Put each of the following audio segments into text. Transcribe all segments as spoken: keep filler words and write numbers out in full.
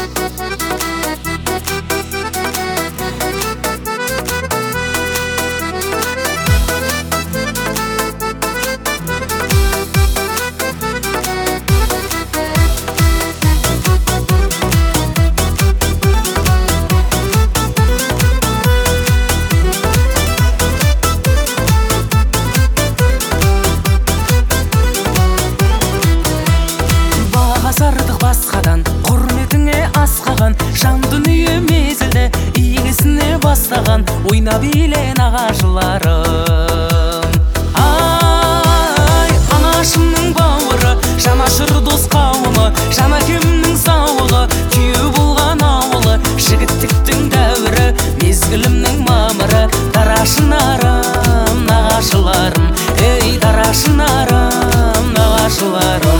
Артық басқадан құрметіңе асқаған, жан дүние мезілді иегесіне бастаған, ойна биле нағашыларым. Ай, анашымның бауыры, жанашыр дос қауымы, жан әкемнің сауығы, күйеу болған ауылы, жігіттіктің дәуірі, мезгілімнің мамыры, дара шынарым, нағашыларым, ей дара шынарым, нағашыларым.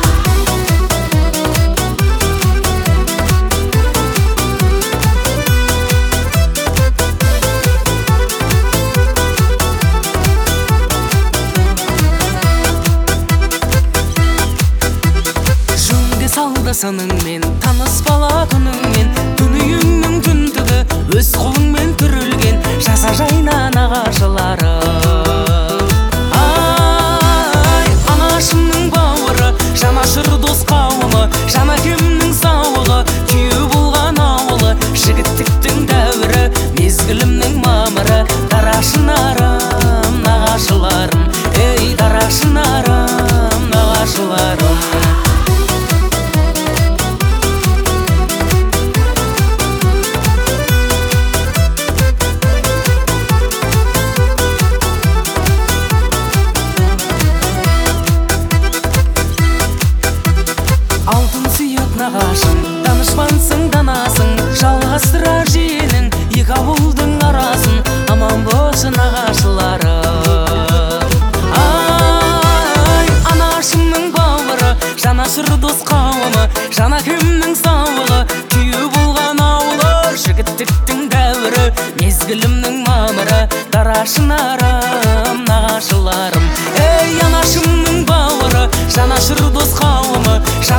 Салды сыныңмен, таныс бала күніңмен, дүниеңнің түндігі өз қолыңмен түрілген, жаса жайна нағашыларым. Ай, анашымның бауыры, жанашыр дос қауымы, жан әкемнің сауығы, күйеу болған ауылы, жігіттіктің дәуірі, мезгілімнің мамыры, дара шынарым, нағашыларым, ей дара шынарым, нағашыларым. Алтын сүйек нағашым, данышпансың данасың, жалғастыра жиенің екі ауылдың арасын, аман болсын нағашыларым. Ай, анашымның бауыры, жанашыр дос қауымы, жан әкемнің сауығы, күйеу болған ауылы, жігіттіктің дәуірі, мезгілімнің мамыры, дара шынарым, нағашыларым. Ей анашымның бауыры, жанашыр дос қауымы,